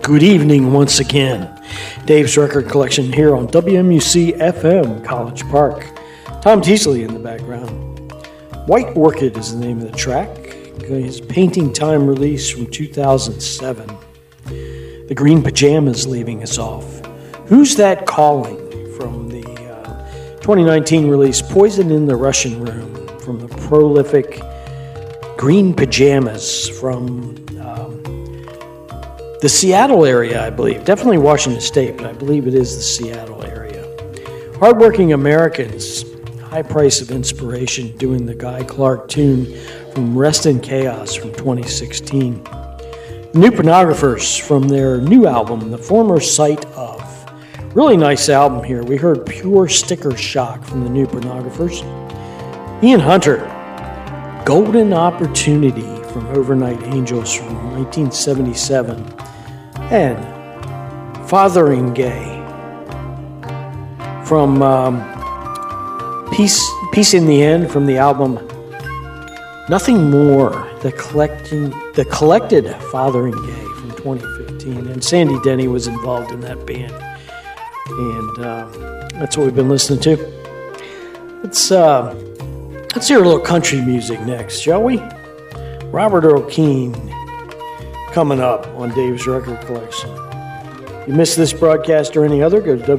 Good evening once again. Dave's Record Collection here on WMUC FM College Park. Tom Teasley in the background. White Orchid is the name of the track. His Painting Time release from 2007. The Green Pajamas leaving us off. Who's That Calling from the 2019 release Poison in the Russian Room from the prolific Green Pajamas from the Seattle area, I believe. Definitely Washington State, but I believe it is the Seattle area. Hardworking Americans, high price of inspiration, doing the Guy Clark tune from Rest in Chaos from 2016. The New Pornographers from their new album, The Former Sight Of. Really nice album here. We heard Pure Sticker Shock from the New Pornographers. Ian Hunter, Golden Opportunity from Overnight Angels from 1977. And Fotheringay from Peace in the End from the album Nothing More, the collected Fotheringay from 2015. And Sandy Denny was involved in that band. And that's what we've been listening to. Let's hear a little country music next, shall we? Robert Earl Keen coming up on Dave's Record Collection. If you missed this broadcast or any other, go to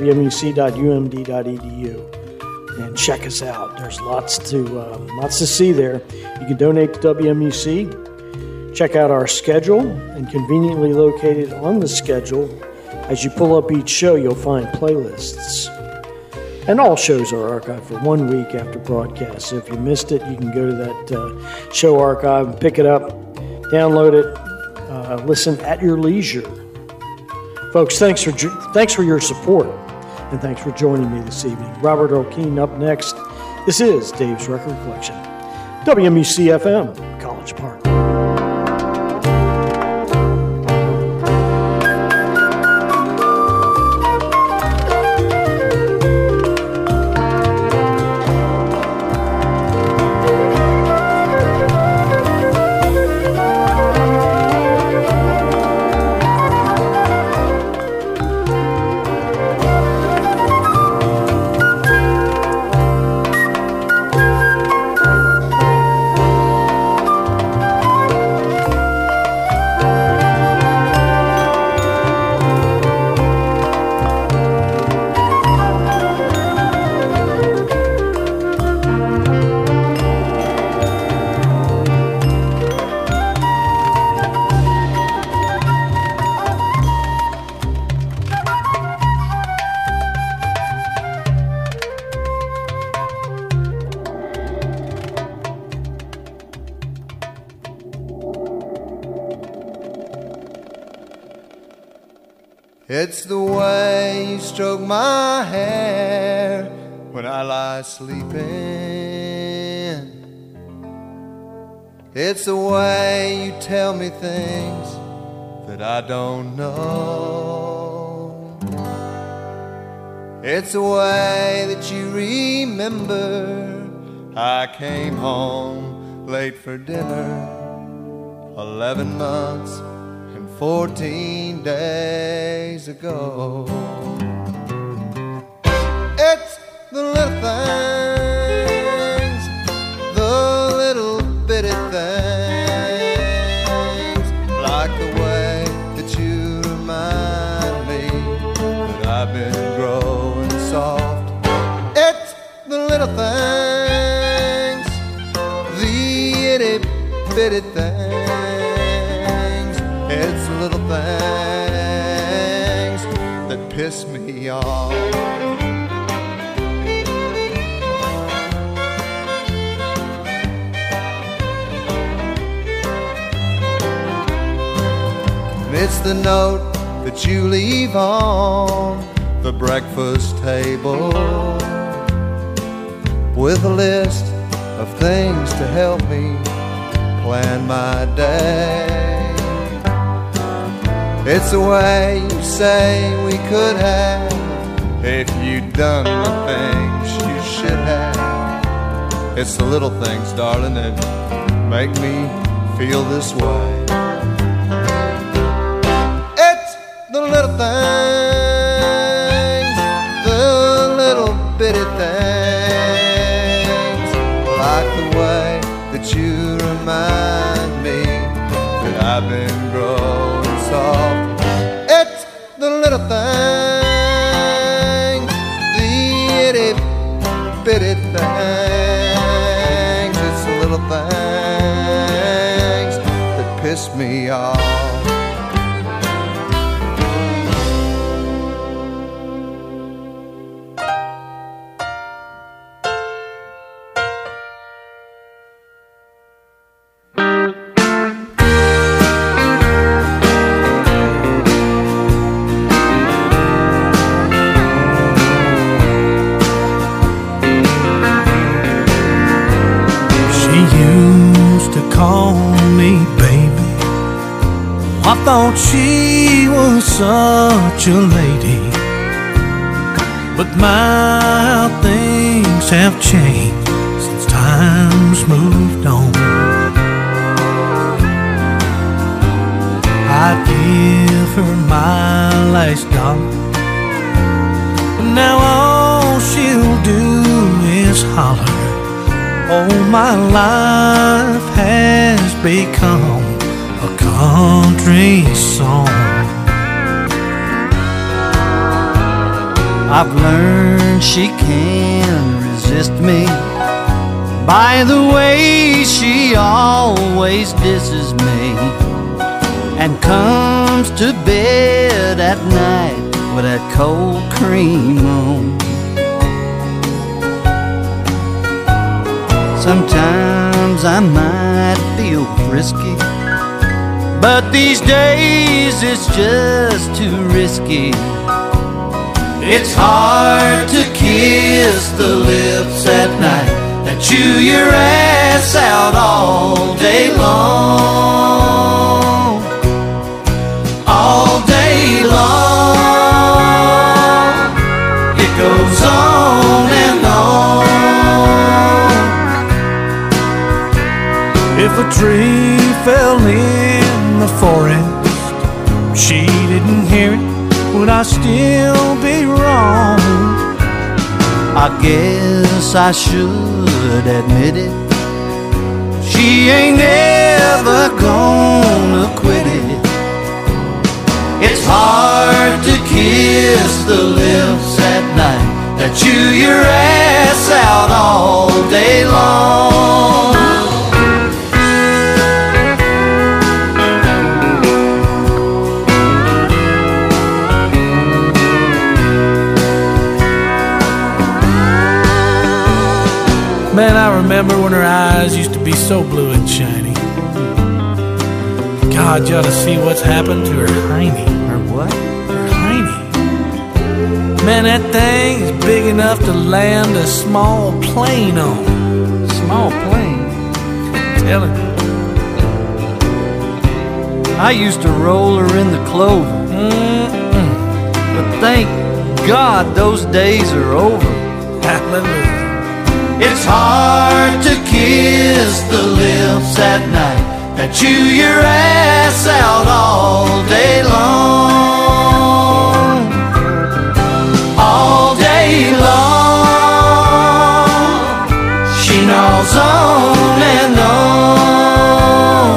wmuc.umd.edu and check us out. There's lots to see there. You can donate to WMUC. Check out our schedule, and conveniently located on the schedule, as you pull up each show, you'll find playlists. And all shows are archived for 1 week after broadcast. So if you missed it, you can go to that show archive and pick it up, download it, listen at your leisure. Folks, thanks for your support, and thanks for joining me this evening. Robert Earl Keen up next. This is Dave's Record Collection. WMUC FM, College Park. It's the way you stroke my hair when I lie sleeping. It's the way you tell me things that I don't know. It's the way that you remember I came home late for dinner 11 months 14 days ago. It's the little things, the little bitty things, like the way that you remind me that I've been growing soft. It's the little things, the itty bitty things. It's the little things that piss me off. And it's the note that you leave on the breakfast table with a list of things to help me plan my day. It's the way you say we could have if you'd done the things you should have. It's the little things, darling, that make me feel this way. It's bitty things, like the way that you remind me that I've been growing soft. It's the little things, the itty bitty things. It's the little things that piss me off. I thought she was such a lady, but my things have changed since time's moved on. I'd give her my last dollar, but now all she'll do is holler. Oh, my life has become a country song. I've learned she can resist me by the way she always disses me, and comes to bed at night with that cold cream on. Sometimes I might feel frisky, but these days it's just too risky. It's hard to kiss the lips at night that chew your ass out all day long. All day long, it goes on and on. If a tree fell in the forest, she didn't hear it, would I still be wrong? I guess I should admit it, she ain't never gonna quit it. It's hard to kiss the lips at night that chew your ass out all day long. Man, I remember when her eyes used to be so blue and shiny. God, you ought to see what's happened to her hiney. Her what? Her hiney. Man, that thing's big enough to land a small plane on. Small plane? Tell him. I used to roll her in the clover. But thank God those days are over. Hallelujah. It's hard to kiss the lips at night that chew your ass out all day long. All day long, she gnaws on and on.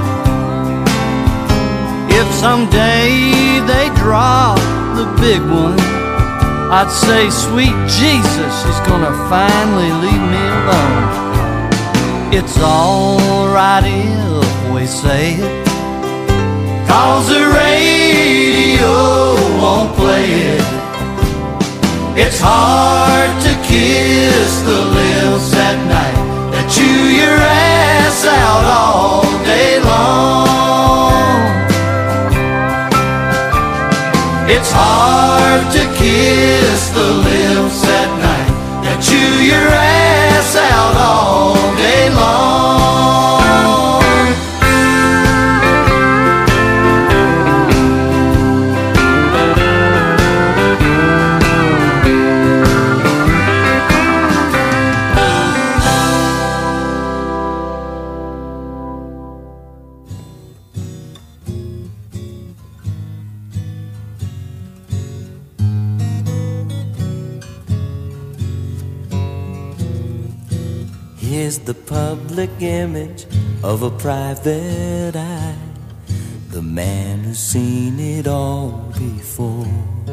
If someday they drop the big one, I'd say, sweet Jesus, she's gonna finally leave me alone. It's alright if we say it, 'cause the radio won't play it. It's hard to kiss the lips at night that chew your ass out all day long. It's hard to kiss the lips at night that chew your ass out all day long. is the public image of a private eye, the man who's seen it all before.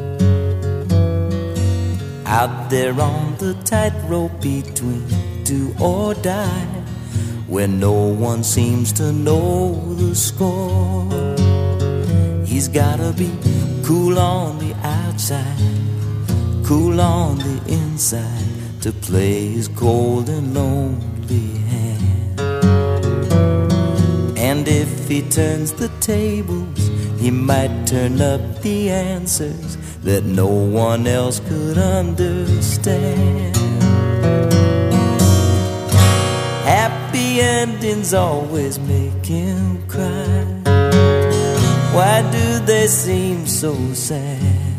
Out there on the tightrope between do or die, where no one seems to know the score. He's gotta be cool on the outside, cool on the inside, to play his cold and lonely hand. And if he turns the tables, he might turn up the answers that no one else could understand. Happy endings always make him cry. Why do they seem so sad?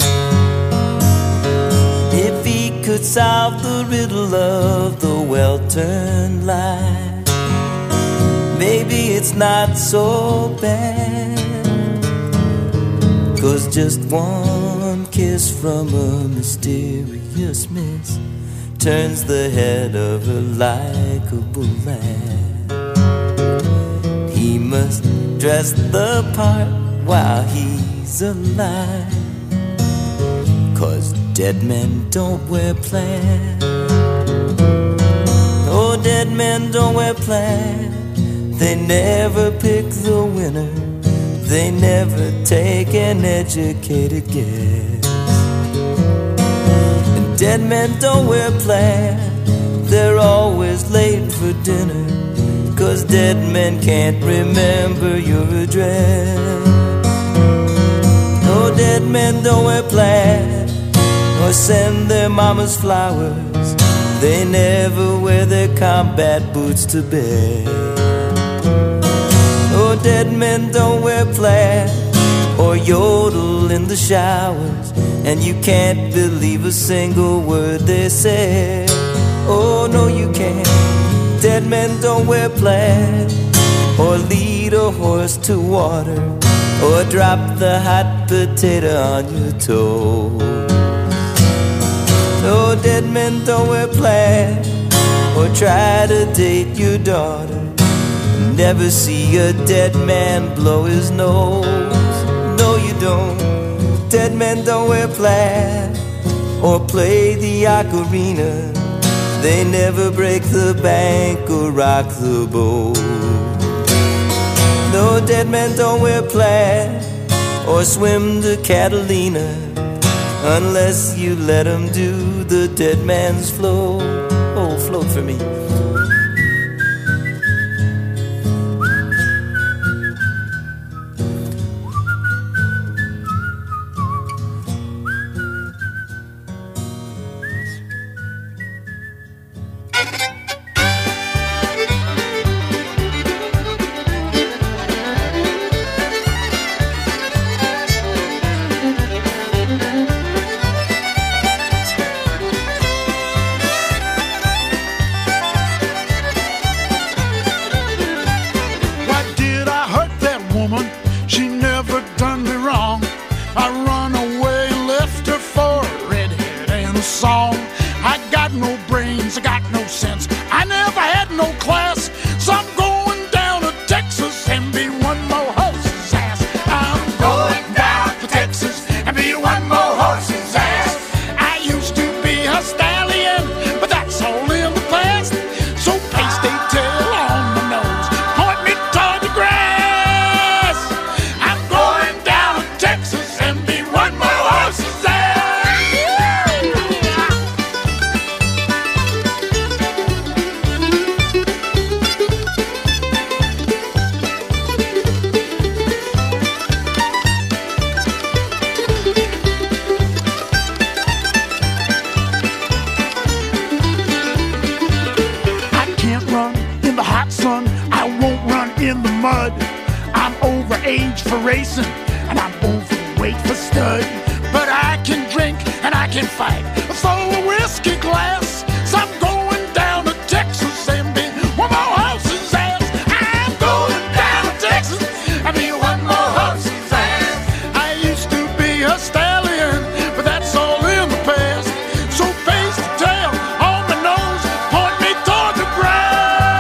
If he could solve the riddle of the well-turned lie, maybe it's not so bad. 'Cause just one kiss from a mysterious miss turns the head of a likable lad. He must dress the part while he's alive, 'cause dead men don't wear plaid. Oh, dead men don't wear plaid. They never pick the winner. They never take an educated guess. And dead men don't wear plaid. They're always late for dinner, 'cause dead men can't remember your address. No, dead men don't wear plaid or send their mamas flowers. They never wear their combat boots to bed. Oh, dead men don't wear plaid or yodel in the showers, and you can't believe a single word they say. Oh, no, you can't. Dead men don't wear plaid or lead a horse to water or drop the hot potato on your toe. Oh, dead men don't wear plaid or try to date your daughter. Never see a dead man blow his nose. No, you don't. Dead men don't wear plaid or play the ocarina. They never break the bank or rock the boat. No, dead men don't wear plaid or swim to Catalina, unless you let them do the dead man's float. Oh, float for me. Toward the grass.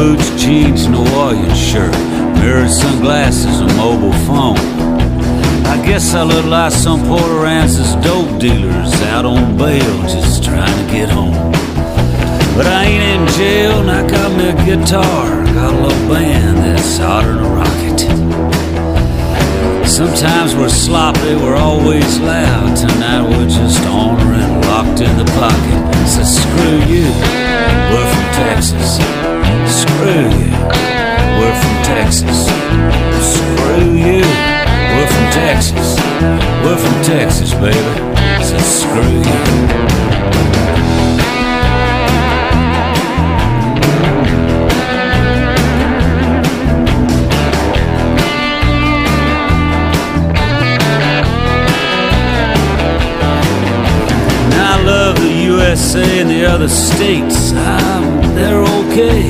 boots, jeans, Hawaiian shirt, mirrored sunglasses, a mobile phone. I guess I look like some Port Aransas dope dealers out on bail just trying to get home. But I ain't in jail and I got me a guitar, got a little band that's hotter than a rocket. Sometimes we're sloppy, we're always loud. Tonight we're just ornery, locked in the pocket. So screw you, we're from Texas. Screw you, we're from Texas. Screw you, we're from Texas. We're from Texas, baby. So screw you. USA and the other states, they're okay.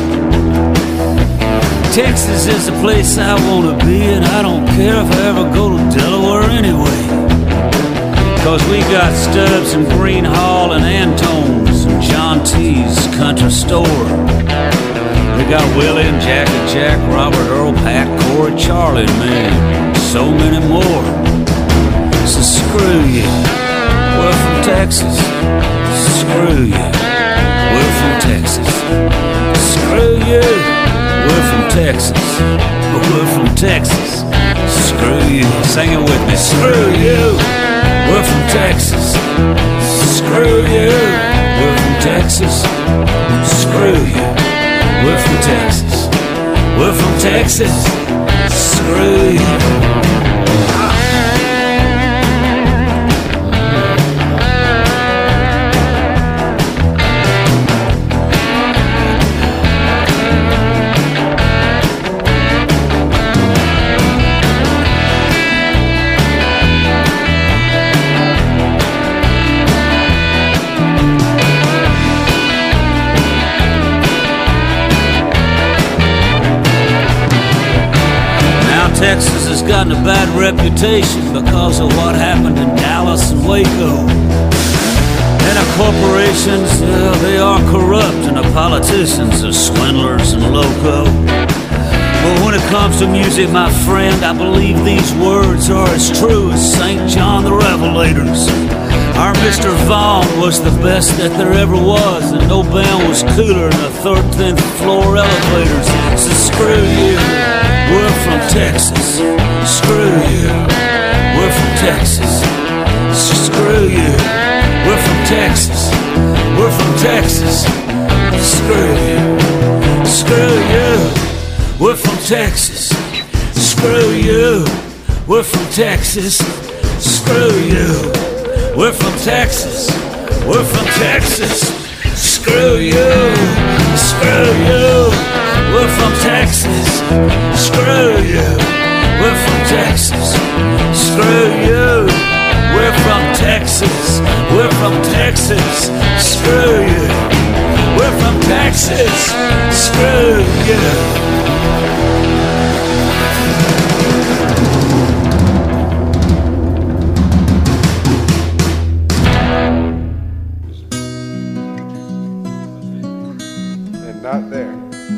Texas is the place I want to be, and I don't care if I ever go to Delaware anyway. Cause we got Stubbs and Greenhall and Antone's and John T's Country Store. We got Willie and Jack and Jack, Robert, Earl, Pat, Corey, Charlie, and me, so many more. So screw you, we're from Texas. Screw you, we're from Texas. Screw you, we're from Texas. We're from Texas. Screw you, sing it with me. Screw you, we're from Texas. Screw you, we're from Texas. Screw you, we're from Texas. We're from Texas. Screw you. Texas has gotten a bad reputation because of what happened in Dallas and Waco. And our corporations, they are corrupt, and our politicians are swindlers and loco. But when it comes to music, my friend, I believe these words are as true as St. John the Revelator's. Our Mr. Vaughn was the best that there ever was, and no band was cooler than the 13th floor elevators. So screw you, we're from Texas. Screw you, we're from Texas. Screw you, we're from Texas. We're from Texas. Screw you, screw you, we're from Texas. Screw you, we're from Texas. Screw you. We're from Texas, we're from Texas. Screw you, screw you. We're from Texas, screw you. We're from Texas, screw you. We're from Texas, we're from Texas. Screw you. We're from Texas, screw you. Not there.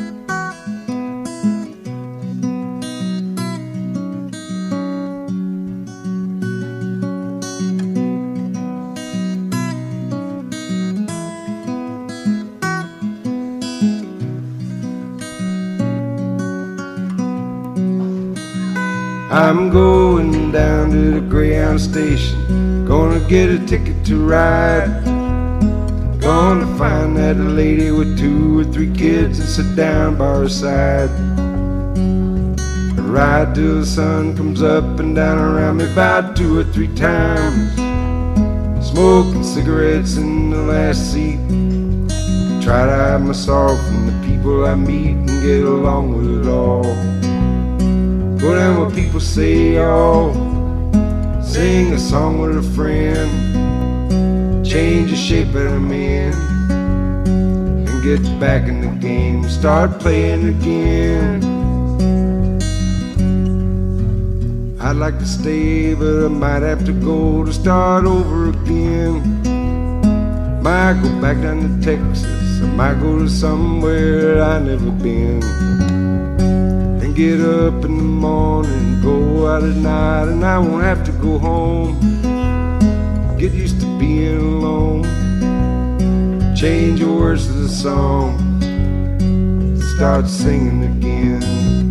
I'm going down to the Greyhound station, gonna get a ticket to ride. Gonna find that lady with 2 or 3 kids and sit down by her side. Ride till the sun comes up and down around me about 2 or 3 times. Smoking cigarettes in the last seat. Try to hide my sorrow from the people I meet and get along with it all. Go down what people say, y'all. Sing a song with a friend. Change the shape of a man and get back in the game. Start playing again. I'd like to stay, but I might have to go to start over again. Might go back down to Texas I might go to somewhere I never been, and get up in the morning, go out at night, and I won't have to go home. Get used to being alone, change the words of the song, start singing again.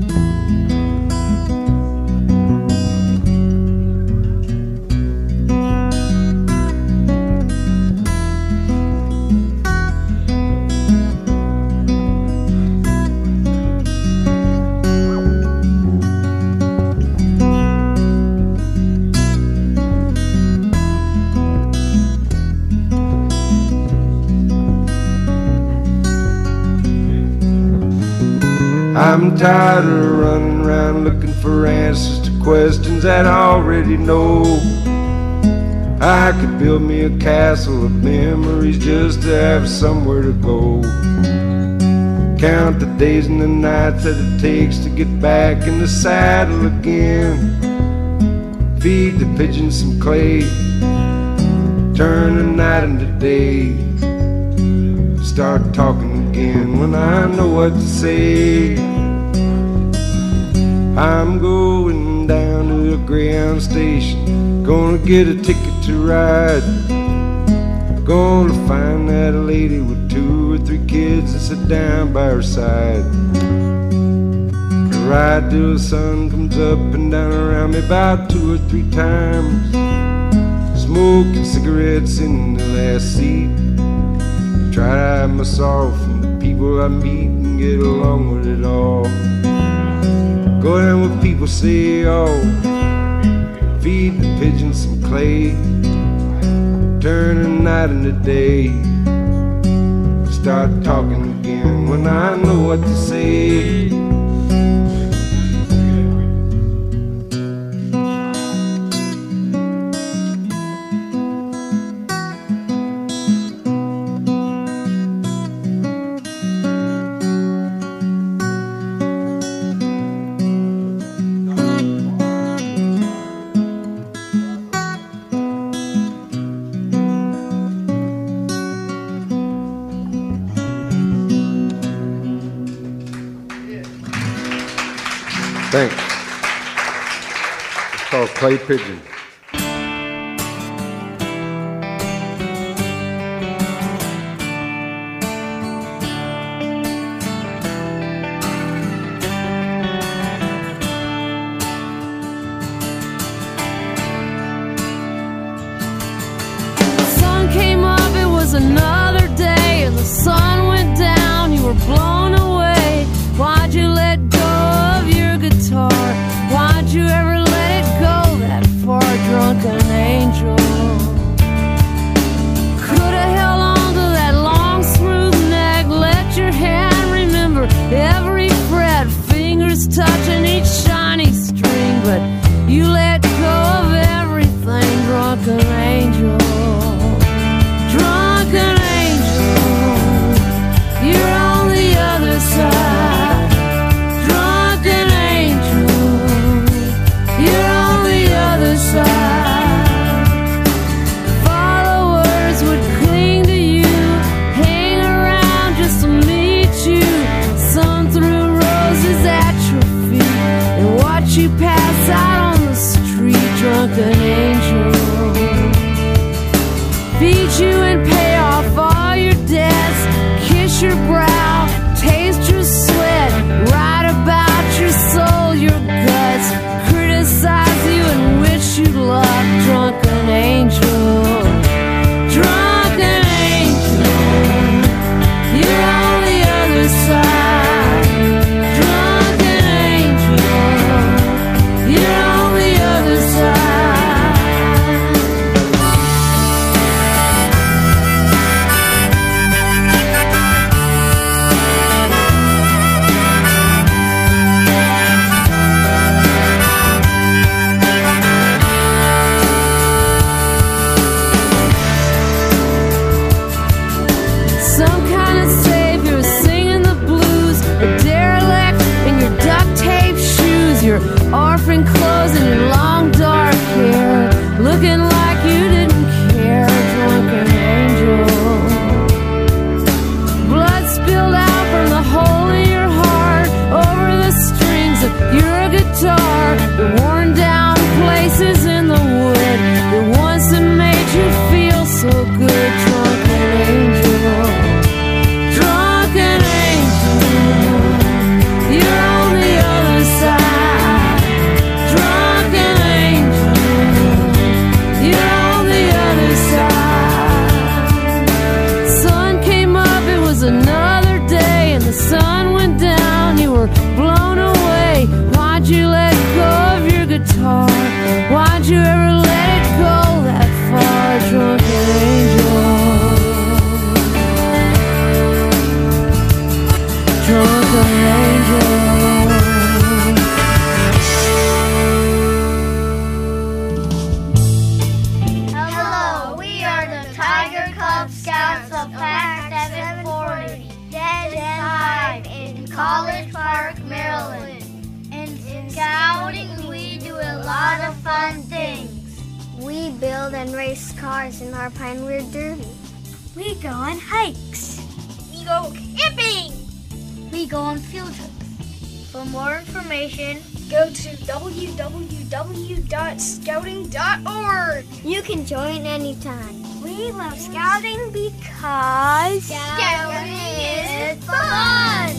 I'm tired of running around looking for answers to questions that I already know. I could build me a castle of memories just to have somewhere to go. Count the days and the nights that it takes to get back in the saddle again. Feed the pigeons some clay, turn the night into day. Start talking again when I know what to say. I'm going down to the Greyhound station, gonna get a ticket to ride. Gonna find that lady with 2 or 3 kids and sit down by her side. Ride till the sun comes up and down around me about 2 or 3 times. Smoking cigarettes in the last seat. Try to hide my sorrow from the people I meet and get along with it all. Go down with people say, oh, feed the pigeons some clay, turn the night into day. Start talking again when I know what to say. Thanks. It's called Clay Pigeon. The sun came up, it was another day, and the sun went down, you were blown away. Why'd you let go of your guitar? Why'd you ever let it go that far, drunken angel? Could've held on to that long smooth neck, let your hand remember every fret, fingers touching each shiny string, but you let go of everything, drunken angel. Drunken angel, you're on the other side. Drunken angel, you're on the other side. Followers would cling to you, hang around just to meet you. Some threw roses at your feet and watch you pass out on the street. Drunken angel, feed you and pay off all your debts, kiss your brow, taste your sweat, write about your soul, your guts, criticize you and wish you luck. Drunken angel, drunken angel, you're on the other side. Drunken angel, you're on the other side. Some kind of savior singing the blues, a derelict in your duct tape shoes, your orphan clothes and your long dark hair, looking like you didn't care. Drunken angel, fun things. We build and race cars in our Pinewood Derby. We go on hikes. We go camping. We go on field trips. For more information, go to www.scouting.org. You can join anytime. We love scouting because scouting is fun!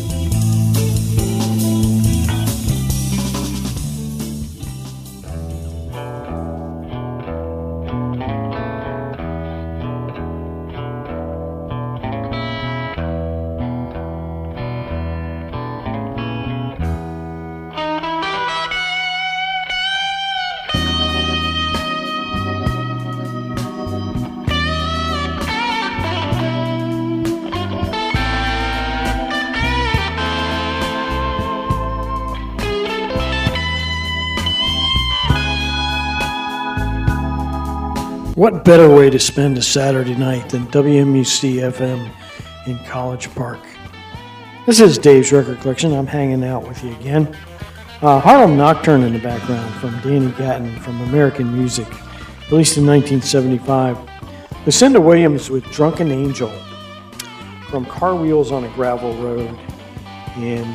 What better way to spend a Saturday night than WMUC FM in College Park? This is Dave's Record Collection. I'm hanging out with you again. Harlem Nocturne in the background from Danny Gatton from American Music, released in 1975. Lucinda Williams with Drunken Angel from Car Wheels on a Gravel Road. And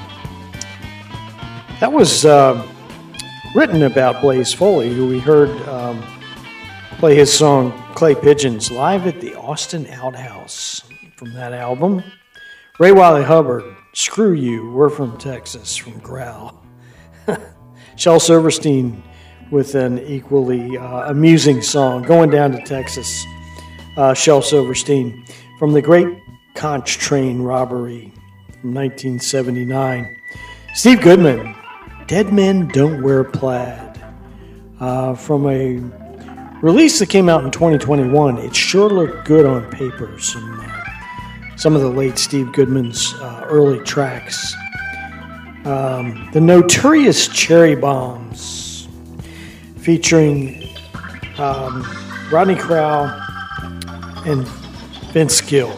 that was written about Blaze Foley, who we heard play his song Clay Pigeons live at the Austin Outhouse from that album. Ray Wiley Hubbard, Screw You, We're from Texas, from Growl. Shel Silverstein with an equally amusing song, Going Down to Texas. Shel Silverstein from the Great Conch Train Robbery from 1979. Steve Goodman, Dead Men Don't Wear Plaid, from a release that came out in 2021. It sure looked good on paper. Some of the late Steve Goodman's early tracks. The Notorious Cherry Bombs, featuring Rodney Crowell and Vince Gill.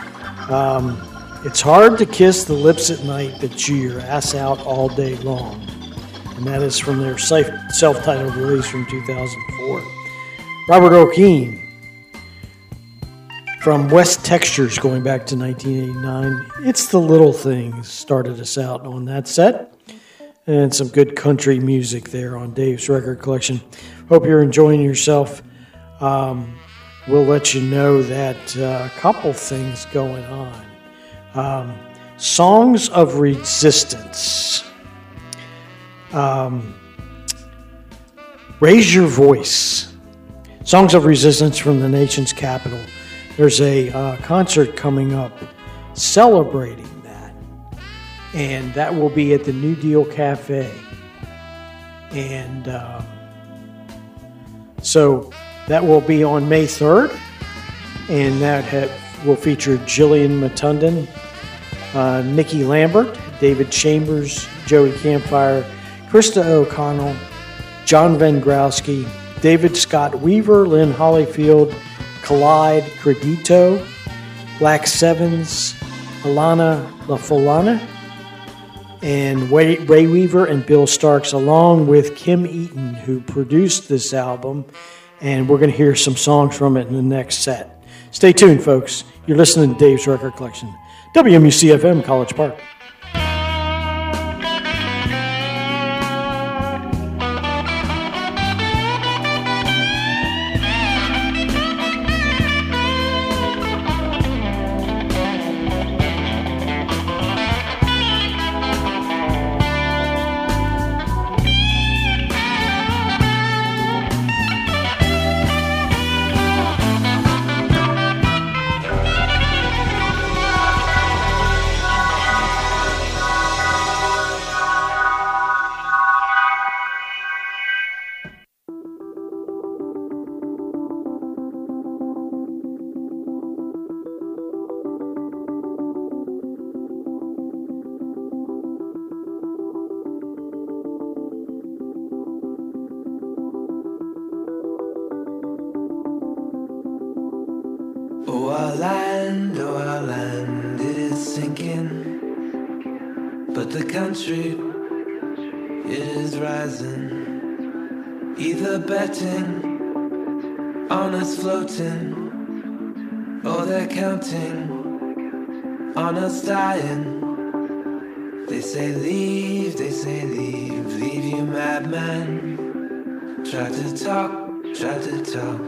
It's hard to kiss the lips at night that chew your ass out all day long. And that is from their self-titled release from 2004. Robert O'Keefe from West Textures, going back to 1989. It's the Little Things started us out on that set. And some good country music there on Dave's Record Collection. Hope you're enjoying yourself. We'll let you know that a couple things going on. Songs of Resistance. Raise Your Voice. Songs of Resistance from the nation's capital. There's a concert coming up celebrating that. And that will be at the New Deal Cafe. And so that will be on May 3rd. And that will feature Jillian Matunden, Nikki Lambert, David Chambers, Joey Campfire, Krista O'Connell, John Vengrowski, David Scott Weaver, Lynn Hollyfield, Collide Credito, Black Sevens, Alana LaFolana, and Ray Weaver and Bill Starks, along with Kim Eaton, who produced this album. And we're going to hear some songs from it in the next set. Stay tuned, folks. You're listening to Dave's Record Collection. WMUC FM, College Park. Oh, our land is sinking, but the country, it is rising. either betting on us floating, or they're counting on us dying. They say leave, leave you madman. Try to talk,